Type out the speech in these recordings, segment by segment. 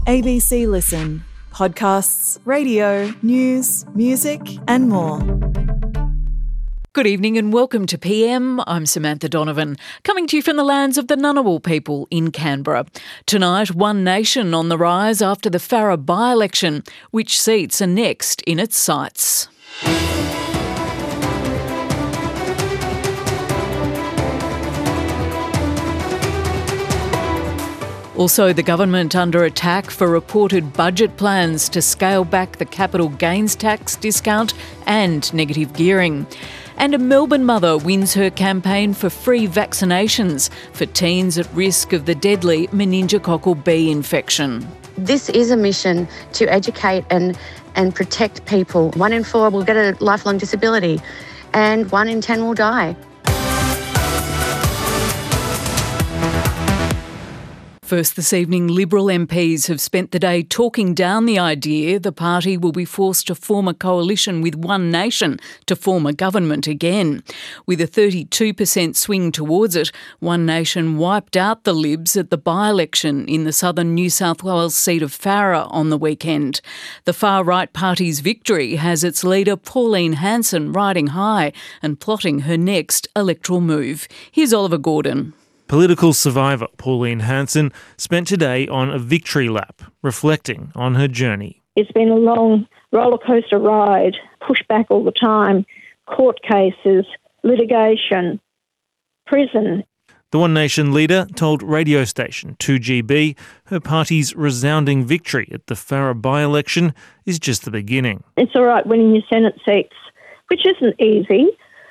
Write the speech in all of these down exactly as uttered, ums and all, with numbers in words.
A B C Listen. Podcasts, radio, news, music and more. Good evening and welcome to P M. I'm Samantha Donovan, coming to you from the lands of the Ngunnawal people in Canberra. Tonight, One Nation on the rise after the Farrer by-election. Which seats are next in its sights? Also, the government under attack for reported budget plans to scale back the capital gains tax discount and negative gearing. And a Melbourne mother wins her campaign for free vaccinations for teens at risk of the deadly meningococcal B infection. This is a mission to educate and, and protect people. One in four will get a lifelong disability and one in ten will die. First this evening, Liberal M Ps have spent the day talking down the idea the party will be forced to form a coalition with One Nation to form a government again. With a thirty-two percent swing towards it, One Nation wiped out the Libs at the by-election in the southern New South Wales seat of Farrer on the weekend. The far-right party's victory has its leader Pauline Hanson riding high and plotting her next electoral move. Here's Oliver Gordon. Political survivor Pauline Hanson spent today on a victory lap, reflecting on her journey. It's been a long rollercoaster ride, pushed back all the time, court cases, litigation, prison. The One Nation leader told radio station two G B her party's resounding victory at the Farrer by-election is just the beginning. It's all right winning your Senate seats, which isn't easy,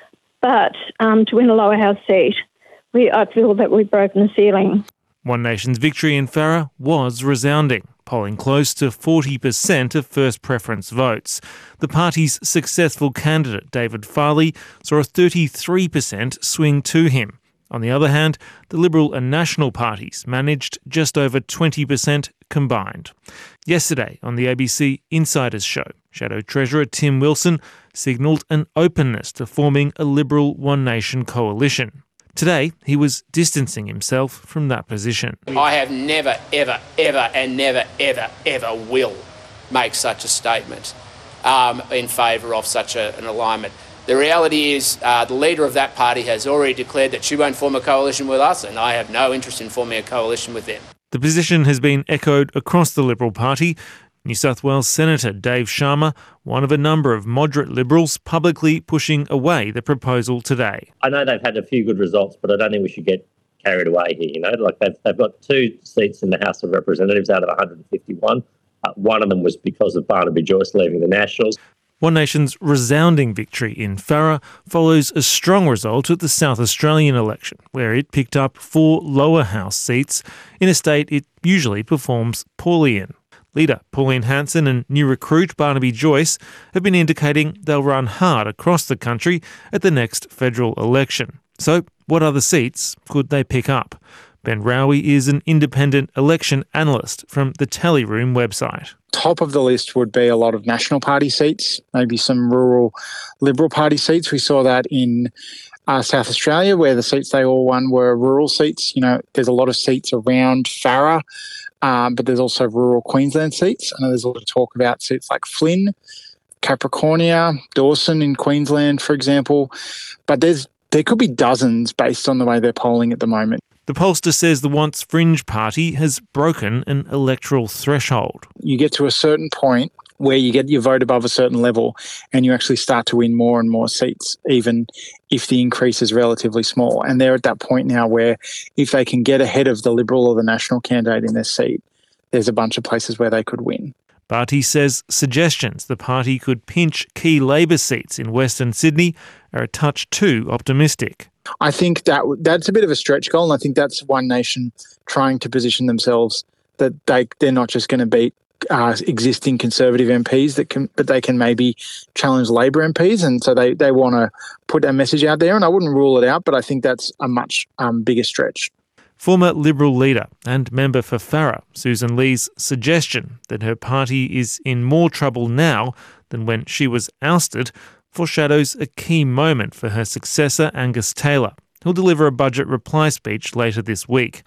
but um, to win a lower house seat, We, I feel that we've broken the ceiling. One Nation's victory in Farrer was resounding, polling close to forty percent of first preference votes. The party's successful candidate, David Farley, saw a thirty-three percent swing to him. On the other hand, the Liberal and National parties managed just over twenty percent combined. Yesterday on the A B C Insiders show, Shadow Treasurer Tim Wilson signalled an openness to forming a Liberal One Nation coalition. Today, he was distancing himself from that position. I have never, ever, ever and never, ever, ever will make such a statement um, in favour of such a, an alignment. The reality is uh, the leader of that party has already declared that she won't form a coalition with us, and I have no interest in forming a coalition with them. The position has been echoed across the Liberal Party. New South Wales Senator Dave Sharma, one of a number of moderate Liberals, publicly pushing away the proposal today. I know they've had a few good results, but I don't think we should get carried away here. You know, like they've, they've got two seats in the House of Representatives out of one hundred fifty-one. Uh, one of them was because of Barnaby Joyce leaving the Nationals. One Nation's resounding victory in Farrer follows a strong result at the South Australian election, where it picked up four lower house seats in a state it usually performs poorly in. Leader Pauline Hanson and new recruit Barnaby Joyce have been indicating they'll run hard across the country at the next federal election. So what other seats could they pick up? Ben Rowie is an independent election analyst from the Tally Room website. Top of the list would be a lot of National Party seats, maybe some rural Liberal Party seats. We saw that in uh, South Australia, where the seats they all won were rural seats. You know, there's a lot of seats around Farrer. Um, but there's also rural Queensland seats. I know there's a lot of talk about seats like Flynn, Capricornia, Dawson in Queensland, for example. But there's there could be dozens based on the way they're polling at the moment. The pollster says the Once Fringe party has broken an electoral threshold. You get to a certain point where you get your vote above a certain level and you actually start to win more and more seats, even if the increase is relatively small. And they're at that point now where if they can get ahead of the Liberal or the National candidate in their seat, there's a bunch of places where they could win. Barty says suggestions the party could pinch key Labor seats in Western Sydney are a touch too optimistic. I think that that's a bit of a stretch goal, and I think that's One Nation trying to position themselves that they, they're not just going to beat Uh, existing Conservative M Ps, that can, but they can maybe challenge Labor M Ps, and so they, they want to put that message out there, and I wouldn't rule it out, but I think that's a much um, bigger stretch. Former Liberal leader and member for Farrer, Susan Lee's suggestion that her party is in more trouble now than when she was ousted foreshadows a key moment for her successor, Angus Taylor. He'll deliver a budget reply speech later this week.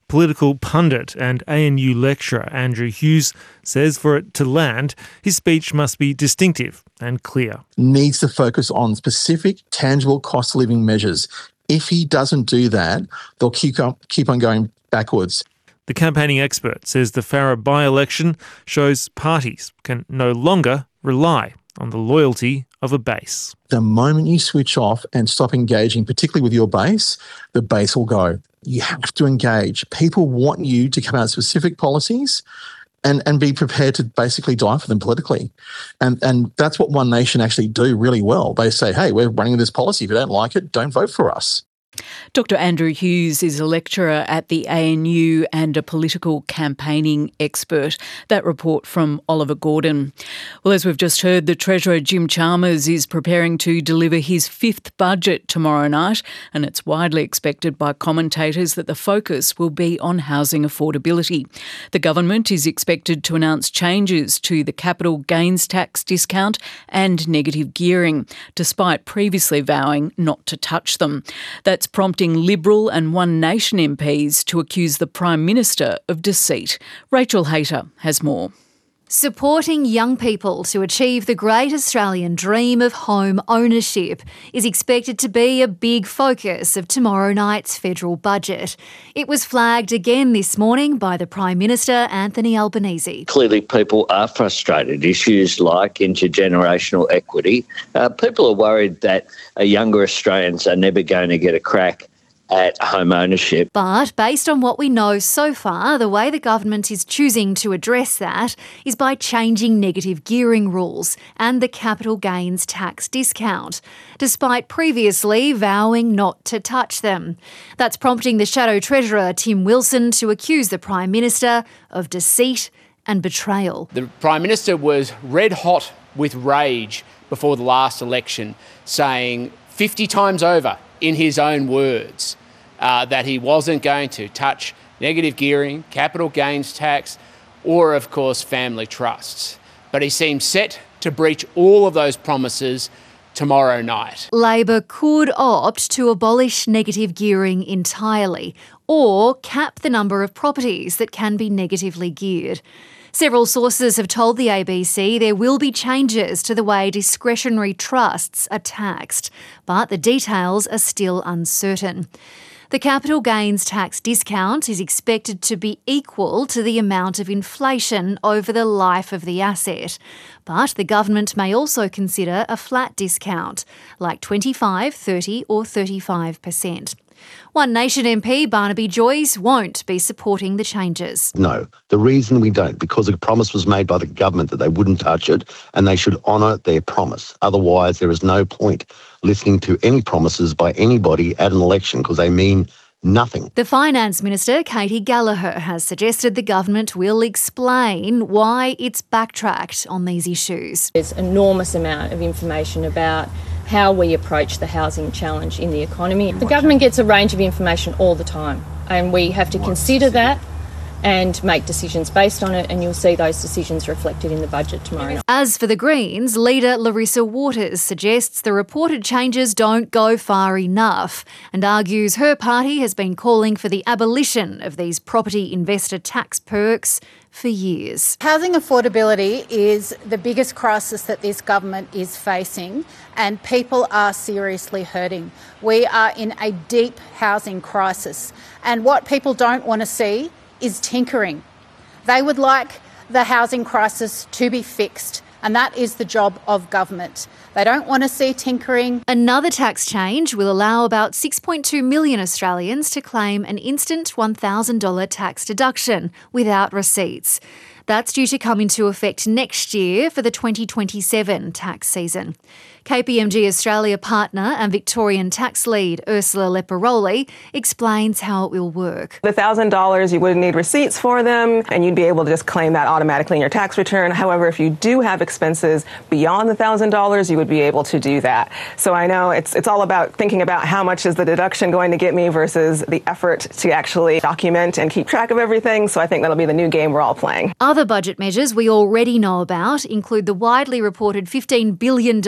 Political pundit and A N U lecturer Andrew Hughes says for it to land, his speech must be distinctive and clear. Needs to focus on specific, tangible cost of living measures. If he doesn't do that, they'll keep on, keep on going backwards. The campaigning expert says the Farrer by-election shows parties can no longer rely on the loyalty of a base. The moment you switch off and stop engaging, particularly with your base, the base will go. You have to engage. People want you to come out with specific policies and, and be prepared to basically die for them politically. And, and that's what One Nation actually do really well. They say, hey, we're running this policy. If you don't like it, don't vote for us. Doctor Andrew Hughes is a lecturer at the A N U and a political campaigning expert. That report from Oliver Gordon. Well, as we've just heard, the Treasurer Jim Chalmers is preparing to deliver his fifth budget tomorrow night, and it's widely expected by commentators that the focus will be on housing affordability. The government is expected to announce changes to the capital gains tax discount and negative gearing, despite previously vowing not to touch them. That's prompting Liberal and One Nation M Ps to accuse the Prime Minister of deceit. Rachel Hayter has more. Supporting young people to achieve the great Australian dream of home ownership is expected to be a big focus of tomorrow night's federal budget. It was flagged again this morning by the Prime Minister, Anthony Albanese. Clearly people are frustrated. Issues like intergenerational equity. Uh, people are worried that uh, younger Australians are never going to get a crack at home ownership. But based on what we know so far, the way the government is choosing to address that is by changing negative gearing rules and the capital gains tax discount, despite previously vowing not to touch them. That's prompting the Shadow Treasurer, Tim Wilson, to accuse the Prime Minister of deceit and betrayal. The Prime Minister was red hot with rage before the last election, saying fifty times over, in his own words, uh, that he wasn't going to touch negative gearing, capital gains tax, or, of course, family trusts. But he seems set to breach all of those promises tomorrow night. Labor could opt to abolish negative gearing entirely or cap the number of properties that can be negatively geared. Several sources have told the A B C there will be changes to the way discretionary trusts are taxed, but the details are still uncertain. The capital gains tax discount is expected to be equal to the amount of inflation over the life of the asset, but the government may also consider a flat discount, like twenty-five, thirty or thirty-five percent. One Nation M P Barnaby Joyce won't be supporting the changes. No. The reason we don't, because a promise was made by the government that they wouldn't touch it and they should honour their promise. Otherwise, there is no point listening to any promises by anybody at an election because they mean nothing. The Finance Minister, Katie Gallagher, has suggested the government will explain why it's backtracked on these issues. There's an enormous amount of information about how we approach the housing challenge in the economy. The government gets a range of information all the time, and we have to consider that and make decisions based on it, and you'll see those decisions reflected in the budget tomorrow night. As for the Greens, leader Larissa Waters suggests the reported changes don't go far enough and argues her party has been calling for the abolition of these property investor tax perks for years. Housing affordability is the biggest crisis that this government is facing, and people are seriously hurting. We are in a deep housing crisis, and what people don't want to see is tinkering. They would like the housing crisis to be fixed, and that is the job of government. They don't want to see tinkering. Another tax change will allow about six point two million Australians to claim an instant one thousand dollars tax deduction without receipts. That's due to come into effect next year for the twenty twenty-seven tax season. K P M G Australia partner and Victorian tax lead Ursula Leparoli explains how it will work. The one thousand dollars, you wouldn't need receipts for them, and you'd be able to just claim that automatically in your tax return. However, if you do have expenses beyond the one thousand dollars, you would be able to do that. So I know it's it's all about thinking about how much is the deduction going to get me versus the effort to actually document and keep track of everything. So I think that'll be the new game we're all playing. Other budget measures we already know about include the widely reported fifteen billion dollars in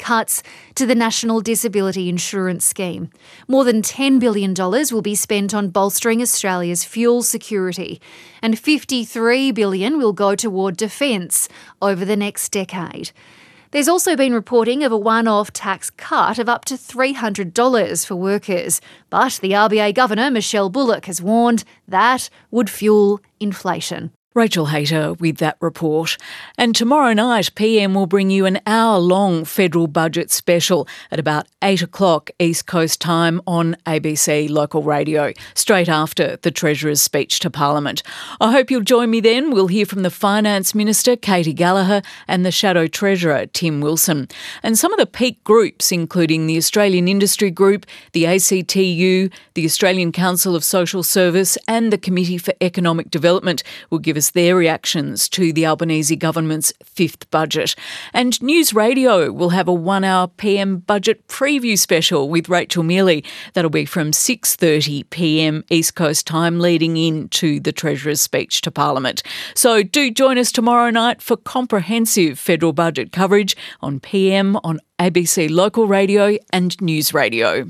cuts to the National Disability Insurance Scheme. More than ten billion dollars will be spent on bolstering Australia's fuel security, and fifty-three billion dollars will go toward defence over the next decade. There's also been reporting of a one-off tax cut of up to three hundred dollars for workers, but the R B A Governor, Michelle Bullock, has warned that would fuel inflation. Rachel Hayter with that report. And tomorrow night, P M will bring you an hour-long federal budget special at about eight o'clock East Coast time on A B C Local Radio, straight after the Treasurer's speech to Parliament. I hope you'll join me then. We'll hear from the Finance Minister, Katie Gallagher, and the Shadow Treasurer, Tim Wilson. And some of the peak groups, including the Australian Industry Group, the A C T U, the Australian Council of Social Service and the Committee for Economic Development, will give us their reactions to the Albanese government's fifth budget. And News Radio will have a one-hour P M budget preview special with Rachel Mealy. That'll be from six thirty p m East Coast time, leading into the Treasurer's speech to Parliament. So do join us tomorrow night for comprehensive federal budget coverage on P M on A B C Local Radio and News Radio.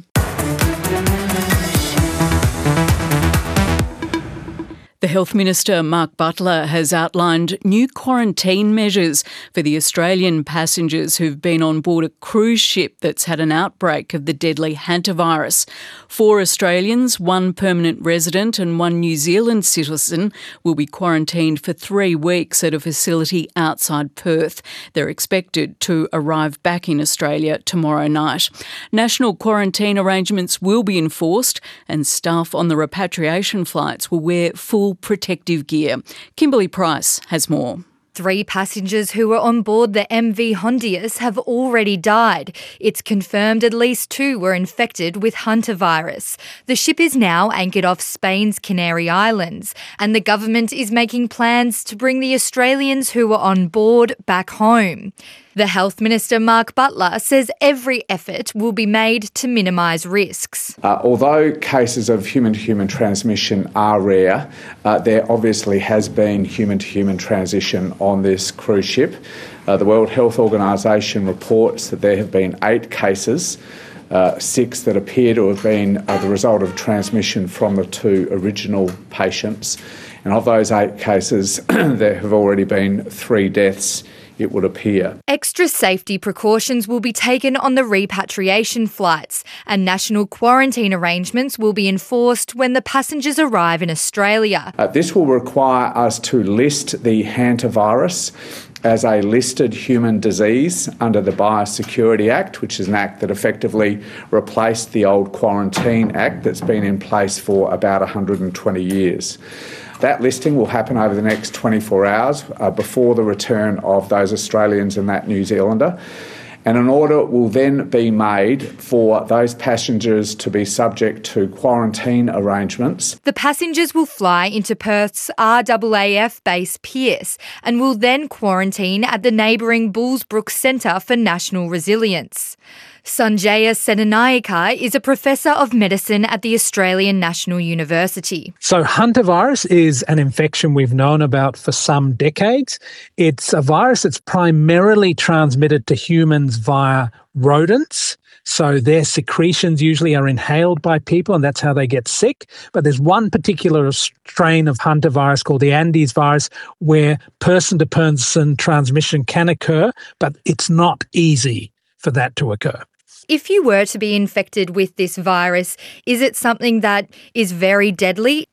The Health Minister, Mark Butler, has outlined new quarantine measures for the Australian passengers who've been on board a cruise ship that's had an outbreak of the deadly hantavirus. Four Australians, one permanent resident and one New Zealand citizen will be quarantined for three weeks at a facility outside Perth. They're expected to arrive back in Australia tomorrow night. National quarantine arrangements will be enforced and staff on the repatriation flights will wear full protective gear. Kimberly Price has more. Three passengers who were on board the M V Hondius have already died. It's confirmed at least two were infected with hantavirus. The ship is now anchored off Spain's Canary Islands, and the government is making plans to bring the Australians who were on board back home. The Health Minister, Mark Butler, says every effort will be made to minimise risks. Uh, although cases of human-to-human transmission are rare, uh, there obviously has been human-to-human transmission on this cruise ship. Uh, the World Health Organisation reports that there have been eight cases, uh, six that appear to have been uh, the result of transmission from the two original patients. And of those eight cases, there have already been three deaths, it would appear. Extra safety precautions will be taken on the repatriation flights, and national quarantine arrangements will be enforced when the passengers arrive in Australia. Uh, this will require us to list the hantavirus as a listed human disease under the Biosecurity Act, which is an act that effectively replaced the old Quarantine Act that's been in place for about one hundred twenty years. That listing will happen over the next twenty-four hours uh, before the return of those Australians and that New Zealander. And an order will then be made for those passengers to be subject to quarantine arrangements. The passengers will fly into Perth's R A A F base Pearce and will then quarantine at the neighbouring Bullsbrook Centre for National Resilience. Sanjaya Senanayake is a professor of medicine at the Australian National University. So hantavirus is an infection we've known about for some decades. It's a virus that's primarily transmitted to humans via rodents. So their secretions usually are inhaled by people, and that's how they get sick. But there's one particular strain of hantavirus called the Andes virus where person-to-person transmission can occur, but it's not easy for that to occur. If you were to be infected with this virus, is it something that is very deadly?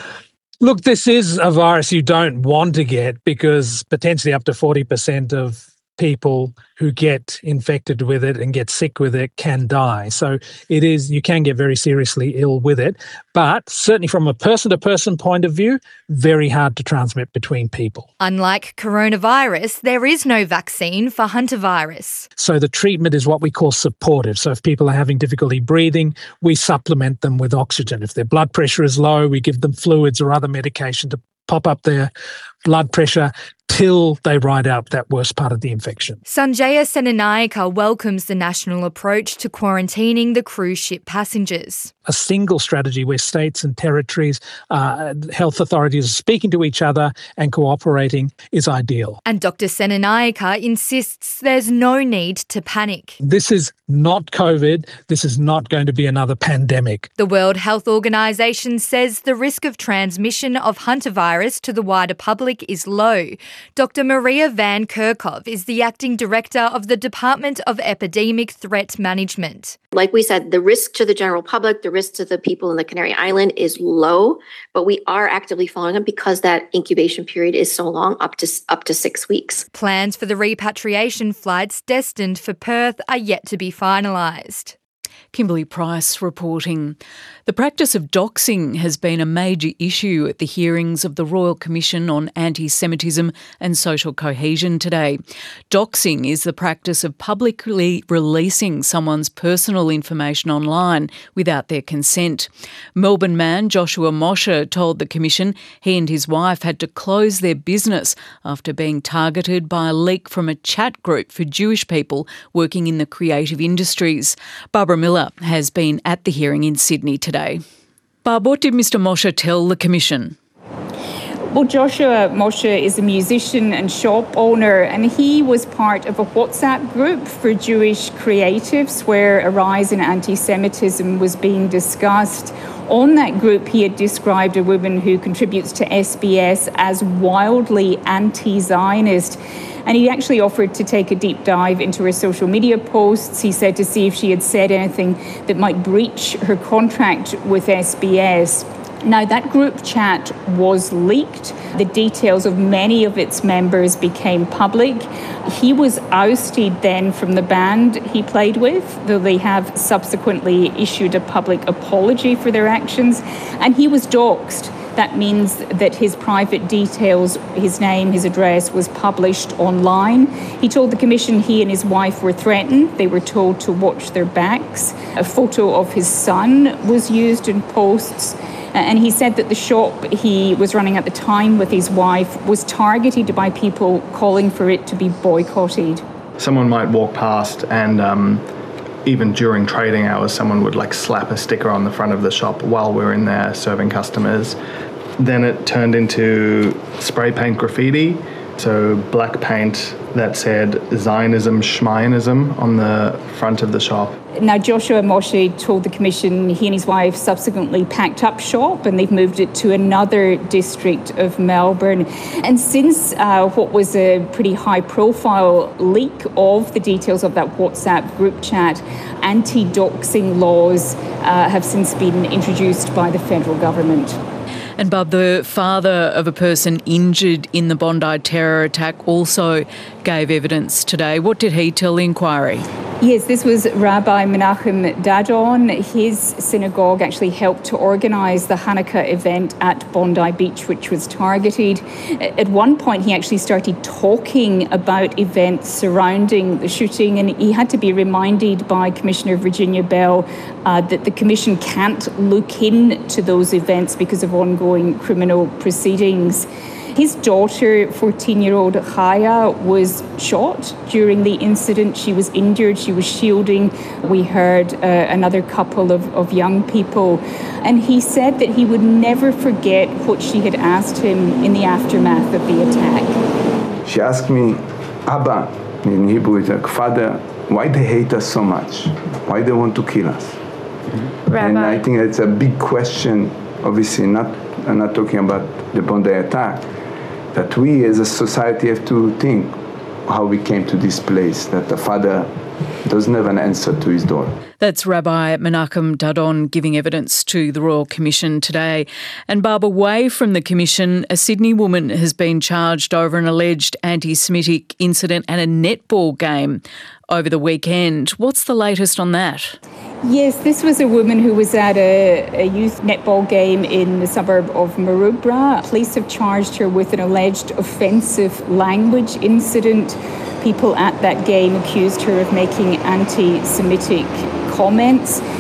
Look, this is a virus you don't want to get because potentially up to forty percent of people who get infected with it and get sick with it can die. So it is, you can get very seriously ill with it, but certainly from a person-to-person point of view, very hard to transmit between people. Unlike coronavirus, there is no vaccine for hantavirus. So the treatment is what we call supportive. So if people are having difficulty breathing, we supplement them with oxygen. If their blood pressure is low, we give them fluids or other medication to pop up their blood pressure till they ride out that worst part of the infection. Sanjaya Senanayake welcomes the national approach to quarantining the cruise ship passengers. a single strategy where states and territories, uh, health authorities are speaking to each other and cooperating is ideal. And Doctor Senanayake insists there's no need to panic. This is not COVID. This is not going to be another pandemic. The World Health Organization says the risk of transmission of hantavirus to the wider public is low. Doctor Maria Van Kerkhove is the acting director of the Department of Epidemic Threat Management. Like we said, the risk to the general public, the risk to the people in the Canary Island is low, but we are actively following them because that incubation period is so long, up to up to six weeks. Plans for the repatriation flights destined for Perth are yet to be finalised. Kimberly Price reporting. The practice of doxing has been a major issue at the hearings of the Royal Commission on Anti-Semitism and Social Cohesion today. Doxing is the practice of publicly releasing someone's personal information online without their consent. Melbourne man Joshua Mosher told the Commission he and his wife had to close their business after being targeted by a leak from a chat group for Jewish people working in the creative industries. Barbara Miller has been at the hearing in Sydney today. Barb, what did Mr Mosher tell the Commission? Well, Joshua Mosher is a musician and shop owner, and he was part of a WhatsApp group for Jewish creatives where a rise in anti-Semitism was being discussed. On that group, he had described a woman who contributes to S B S as wildly anti-Zionist. And he actually offered to take a deep dive into her social media posts. He said to see if she had said anything that might breach her contract with S B S. Now, that group chat was leaked. The details of many of its members became public. He was ousted then from the band he played with, though they have subsequently issued a public apology for their actions. And he was doxed. That means that his private details, his name, his address, was published online. He told the Commission he and his wife were threatened. They were told to watch their backs. A photo of his son was used in posts. And he said that the shop he was running at the time with his wife was targeted by people calling for it to be boycotted. Someone might walk past and um, even during trading hours, someone would like slap a sticker on the front of the shop while we're in there serving customers. Then it turned into spray paint graffiti, so black paint that said Zionism, Schmionism on the front of the shop. Now, Joshua Moshe told the Commission he and his wife subsequently packed up shop and they've moved it to another district of Melbourne. And since uh, what was a pretty high-profile leak of the details of that WhatsApp group chat, anti-doxing laws uh, have since been introduced by the federal government. And Bob, the father of a person injured in the Bondi terror attack also gave evidence today. What did he tell the inquiry? Yes, this was Rabbi Menachem Dadon. His synagogue actually helped to organise the Hanukkah event at Bondi Beach, which was targeted. At one point, he actually started talking about events surrounding the shooting, and he had to be reminded by Commissioner Virginia Bell uh, that the Commission can't look into those events because of ongoing criminal proceedings. His daughter, fourteen-year-old Chaya, was shot during the incident. She was injured. She was shielding. We heard uh, another couple of, of young people. And he said that he would never forget what she had asked him in the aftermath of the attack. She asked me, Abba, in Hebrew, it's like, Father, why they hate us so much? Why they want to kill us? Rabbi. And I think it's a big question, obviously, not, I'm not talking about the Bondi attack, that we as a society have to think how we came to this place, that the father doesn't have an answer to his daughter. That's Rabbi Menachem Dadon giving evidence to the Royal Commission today. And Barb, away from the Commission, a Sydney woman has been charged over an alleged anti-Semitic incident at a netball game over the weekend. What's the latest on that? Yes, this was a woman who was at a, a youth netball game in the suburb of Maroubra. Police have charged her with an alleged offensive language incident. People at that game accused her of making anti-Semitic comments.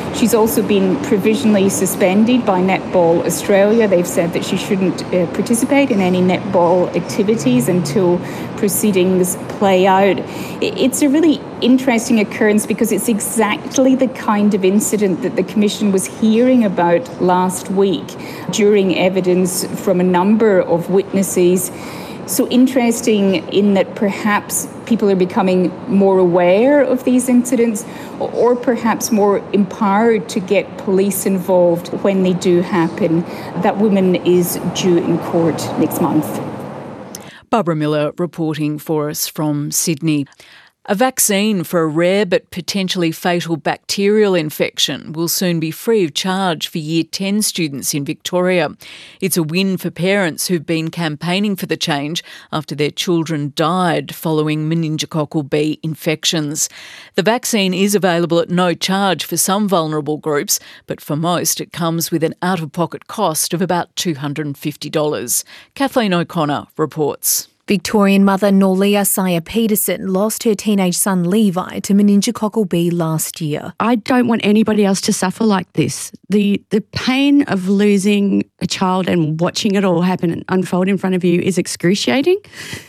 She's also been provisionally suspended by Netball Australia. They've said that she shouldn't uh, participate in any netball activities until proceedings play out. It's a really interesting occurrence because it's exactly the kind of incident that the Commission was hearing about last week during evidence from a number of witnesses. So interesting in that perhaps people are becoming more aware of these incidents, or perhaps more empowered to get police involved when they do happen. That woman is due in court next month. Barbara Miller reporting for us from Sydney. A vaccine for a rare but potentially fatal bacterial infection will soon be free of charge for Year ten students in Victoria. It's a win for parents who've been campaigning for the change after their children died following meningococcal B infections. The vaccine is available at no charge for some vulnerable groups, but for most it comes with an out-of-pocket cost of about two hundred fifty dollars. Kathleen O'Connor reports. Victorian mother Norleah Syer-Peterson lost her teenage son Levi to meningococcal B last year. I don't want anybody else to suffer like this. The the pain of losing a child and watching it all happen and unfold in front of you is excruciating.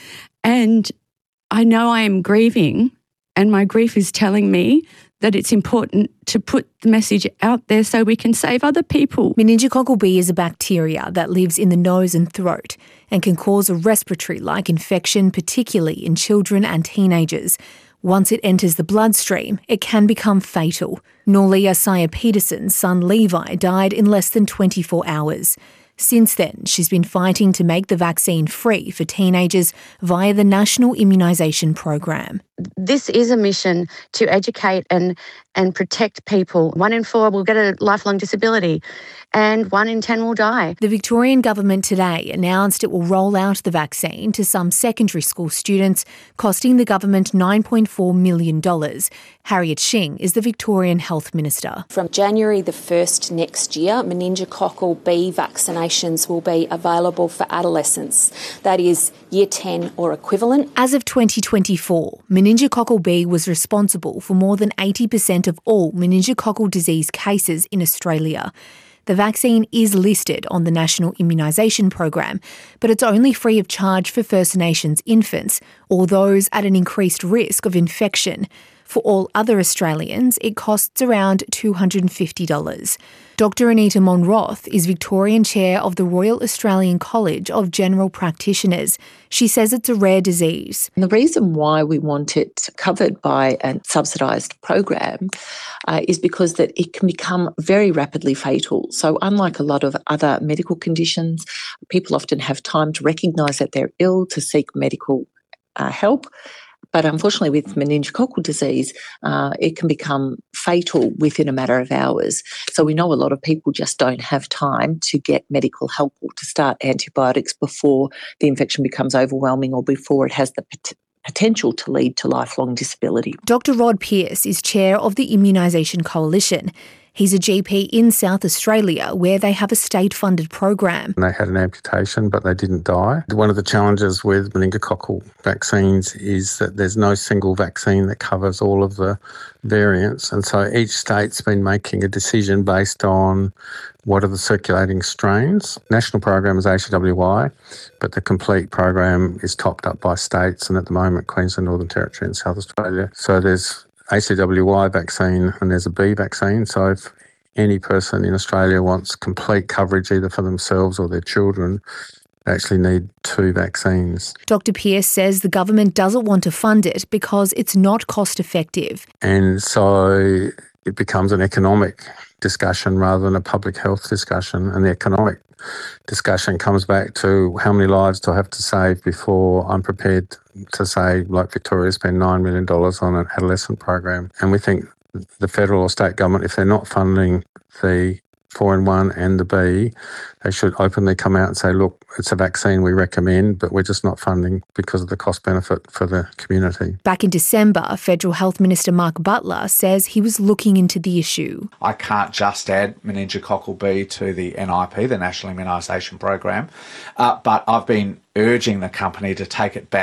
And I know I am grieving, and my grief is telling me that it's important to put the message out there so we can save other people. Meningococcal B is a bacteria that lives in the nose and throat and can cause a respiratory-like infection, particularly in children and teenagers. Once it enters the bloodstream, it can become fatal. Norleah Syer-Peterson's son Levi died in less than twenty-four hours. Since then, she's been fighting to make the vaccine free for teenagers via the National Immunisation Program. This is a mission to educate and, and protect people. One in four will get a lifelong disability and one in ten will die. The Victorian government today announced it will roll out the vaccine to some secondary school students, costing the government nine point four million dollars. Harriet Shing is the Victorian Health Minister. From January the first next year, meningococcal B vaccinations will be available for adolescents. That is Year ten or equivalent. As of twenty twenty-four, meningococcal B was responsible for more than eighty percent of all meningococcal disease cases in Australia. The vaccine is listed on the National Immunisation Program, but it's only free of charge for First Nations infants or those at an increased risk of infection. For all other Australians, it costs around two hundred fifty dollars. Doctor Anita Monroth is Victorian Chair of the Royal Australian College of General Practitioners. She says it's a rare disease. And the reason why we want it covered by a subsidised program uh, is because that it can become very rapidly fatal. So unlike a lot of other medical conditions, people often have time to recognise that they're ill, to seek medical uh, help. But unfortunately, with meningococcal disease, uh, it can become fatal within a matter of hours. So we know a lot of people just don't have time to get medical help or to start antibiotics before the infection becomes overwhelming or before it has the pot- potential to lead to lifelong disability. Doctor Rod Pearce is chair of the Immunisation Coalition. He's a G P in South Australia where they have a state-funded program. They had an amputation, but they didn't die. One of the challenges with meningococcal vaccines is that there's no single vaccine that covers all of the variants. And so each state's been making a decision based on what are the circulating strains. National program is A C W Y, but the complete program is topped up by states, and at the moment Queensland, Northern Territory and South Australia. So there's A C W Y vaccine and there's a B vaccine. So if any person in Australia wants complete coverage either for themselves or their children, they actually need two vaccines. Doctor Pearce says the government doesn't want to fund it because it's not cost effective. And so it becomes an economic discussion rather than a public health discussion, and the economic discussion comes back to how many lives do I have to save before I'm prepared to say, like Victoria spend nine million dollars on an adolescent program. And we think the federal or state government, if they're not funding the four in one and the B, they should openly come out and say, look, it's a vaccine we recommend, but we're just not funding because of the cost benefit for the community. Back in December, Federal Health Minister Mark Butler says he was looking into the issue. I can't just add meningococcal B to the N I P, the National Immunisation Program, uh, but I've been urging the company to take it back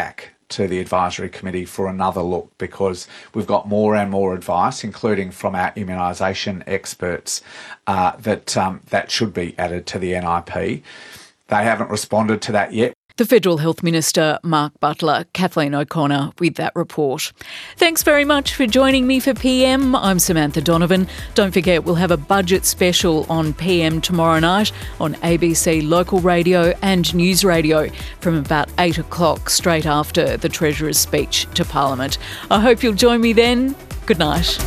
to the advisory committee for another look, because we've got more and more advice, including from our immunisation experts, uh, that um, that should be added to the N I P. They haven't responded to that yet. The Federal Health Minister, Mark Butler, Kathleen O'Connor with that report. Thanks very much for joining me for P M. I'm Samantha Donovan. Don't forget, we'll have a budget special on P M tomorrow night on A B C Local Radio and News Radio from about eight o'clock, straight after the Treasurer's speech to Parliament. I hope you'll join me then. Good night.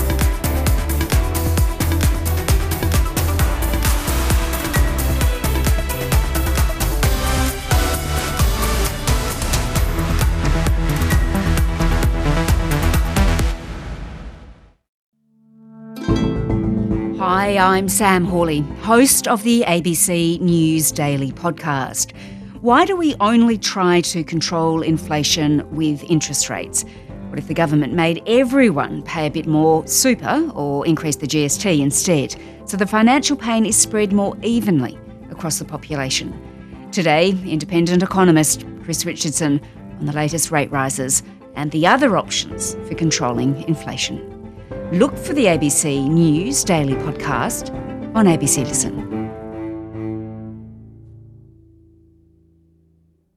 Hi, I'm Sam Hawley, host of the A B C News Daily podcast. Why do we only try to control inflation with interest rates? What if the government made everyone pay a bit more super or increase the G S T instead, so the financial pain is spread more evenly across the population? Today, independent economist Chris Richardson on the latest rate rises and the other options for controlling inflation. Look for the A B C News Daily podcast on A B C Listen.